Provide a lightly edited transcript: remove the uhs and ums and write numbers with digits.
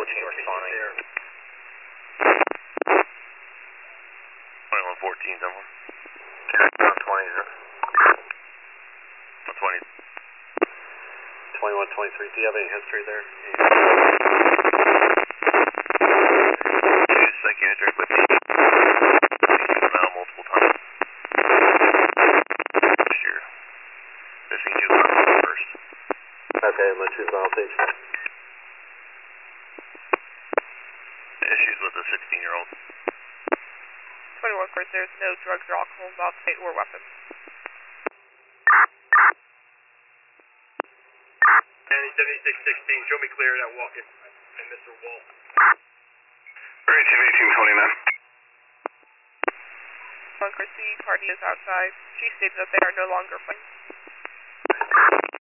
responding. 2114, someone. 120. 120. 2123, do you have any history there? Two psychiatric with me. Now multiple times. Sure. Missing juvenile first. Okay, my juvenile patient. Issues with a 16-year-old. 21 first, there's no drugs or alcohol involved, or weapons. County 7616, show me clear that walk-in. And Mr. Wall. Right, 1829. One first, the party is outside. She stated that they are no longer playing.